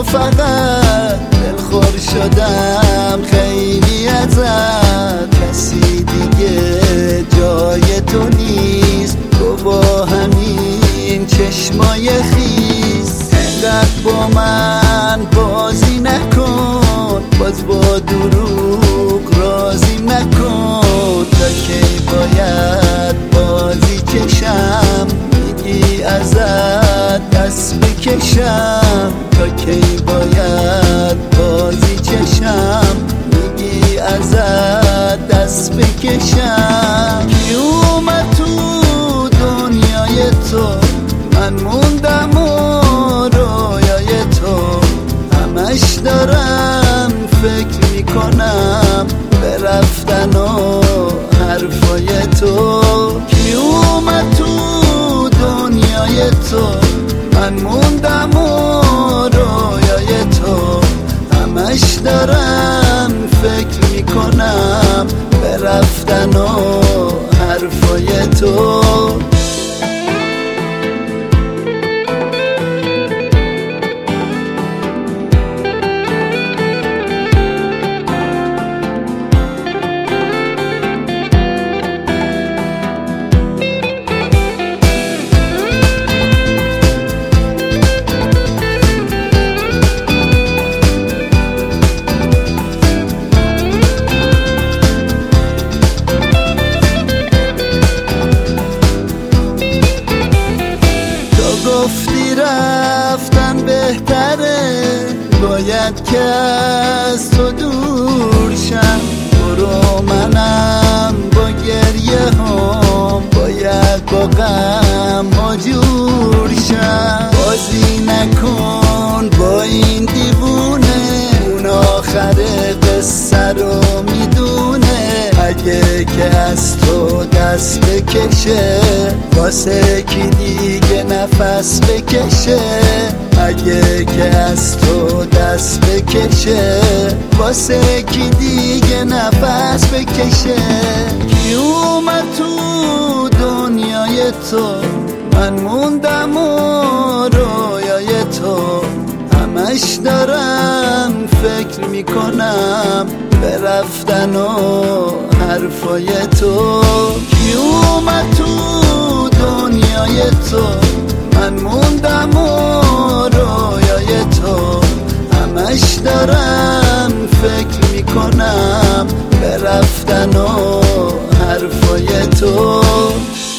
فقط دلخور شدم خیلی ازت، کسی دیگه جای تو نیست. تو با همین چشمای خیس انقدر با من بازی نکن، باز با دروغ راضی نکن. تا کی باید بازی کشم، میگی ازت دست بکشم. تا کی باید بازی چشم، میگی ازت دست بکشم. کی اومد تو دنیای تو، من موندم و رویای تو. همش دارم فکر میکنم به رفتن و حرفای تو. کی اومد تو دنیای تو، من موندم و رویای تو. همش دارم فکر میکنم به رفتن و حرفای تو. گفتی رفتن بهتره، باید که از تو دور شم. برو منم با گریه هم باید با غم مجور شم. بازی نکن با این دیوونه، اون آخر قصه رو میدونه. اگه که از تو دست بکشه، واسه کی دیگه نفس بکشه. اگه که از تو دست بکشه، واسه کی دیگه نفس بکشه. کی اومد تو دنیای تو، من موندم و رویای تو. همش دارم فکر میکنم به رفتن و حرفای تو. کی اومد تو دنیای تو، من موندم و رویای تو. همش دارم فکر میکنم به رفتن و حرفای تو.